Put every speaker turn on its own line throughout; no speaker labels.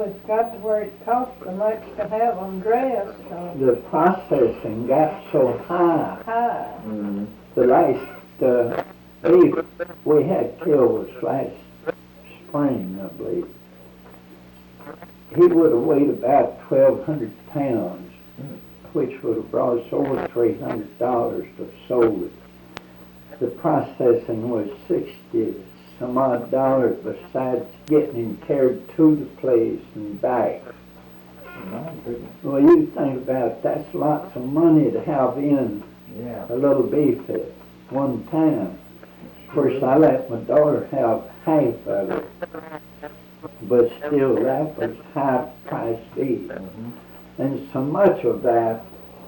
it's got to where it costs so much to have them dressed, so
The processing got so high.
high.
Mm-hmm.
The last beef we had killed was last spring, I believe. He would have weighed about 1,200 pounds, which would have brought us over $300 to have sold it. The processing was 60 some odd dollars besides getting him carried to the place and back.
My goodness.
Well, you think about it, that's lots of money to have in
Yeah.
a little beef at one time. Of course, I let my daughter have half of it, but still, that was high-priced beef.
Mm-hmm.
And so much of that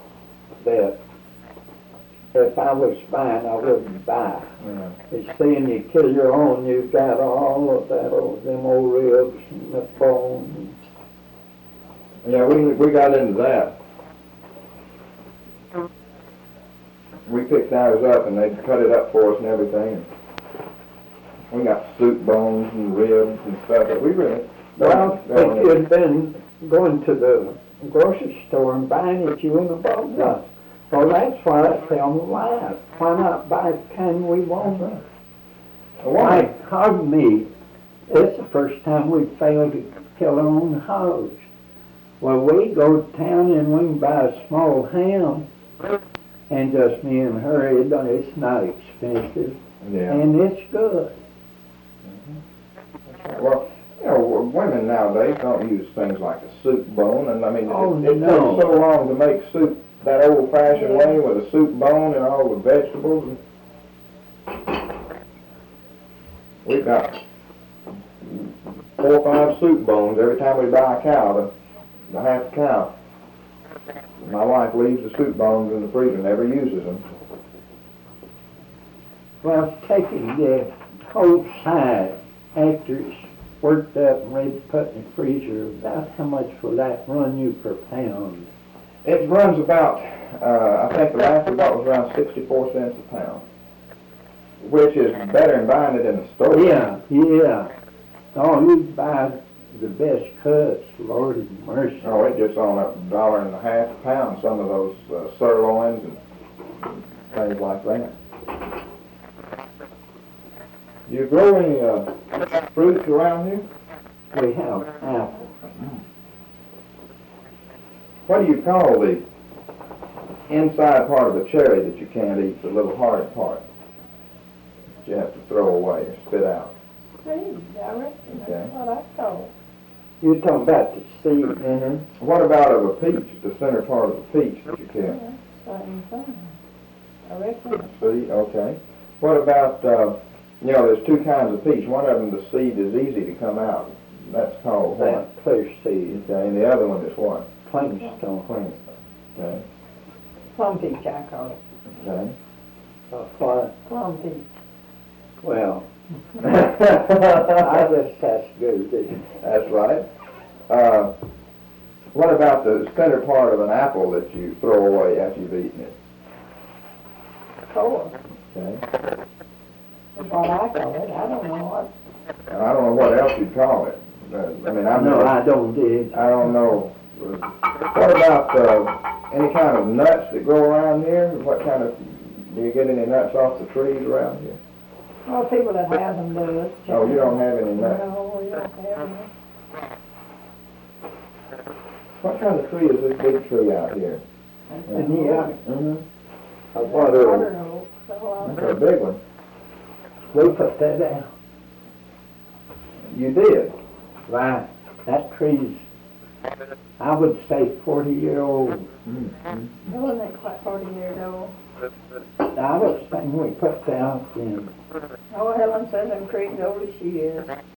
if I was buying, I wouldn't buy.
Yeah.
It's seeing you kill your own, you've got all of that, them old ribs and the bone.
Yeah, we got into that. We picked ours up and they cut it up for us and everything. We got soup bones and ribs and stuff that we really
Well, if you'd been going to the grocery store and buying it, you wouldn't have bought that. Well, that's why I tell them why. Why not buy the kind we want? Like hog meat, it's the first time we failed to kill our own hogs. Well, we go to town and we can buy a small ham, and just me and her, it's not expensive,
Yeah.
and it's good.
Well, you know, women nowadays don't use things like a soup bone, and I mean, it
no.
takes so long to make soup that old-fashioned way with a soup bone and all the vegetables. We've got 4 or 5 soup bones every time we buy a cow, the half cow. My wife leaves the soup bones in the freezer, never uses them.
Well, taking the whole side after it's worked up and ready to put in the freezer, about how much will that run you per pound?
It runs about, I think the last we bought was around 64 cents a pound, which is better than buying it in the store.
Yeah. Oh, you buy the best cuts, Lord have mercy.
Oh, it gets on $1.50 a pound, some of those sirloins and things like that. You grow any fruits around here?
We have apples.
What do you call the inside part of the cherry that you can't eat, the little hard part that you have to throw away or spit out?
Seed, I reckon,
Okay.
that's what I call
You're talking about the seed.
Mm-hmm. What about of a peach, the center part of the peach that you
it.
can't?
Yeah, same thing. I reckon.
Seed, okay. What about, there's 2 kinds of peach. One of them, the seed is easy to come out. That's called what?
That clear seed.
Okay, and the other one is what?
Clingstone.
Queen. Okay,
Plum peach, I call it.
okay.
What?
Plum peach.
Well, I guess that's good.
That's right. What about the center part of an apple that you throw away after you've eaten it?
Core
Okay.
is what I call it. I don't know what.
And I don't know what else you'd call it.
I don't dig.
I don't know. What about any kind of nuts that grow around here? Do you get any nuts off the trees around here?
Well, people that have them do it.
Oh, you don't have any nuts?
No, we don't have them.
What kind of tree is this big tree out here?
And yeah,
Mm-hmm.
a water.
Water oak, so
That's a big one.
We put that out.
You did?
Right. That tree's, I would say 40-year-old.
Mm-hmm.
it wasn't quite 40 years old.
I was saying we put that out in.
Oh, Helen says them trees old as she is.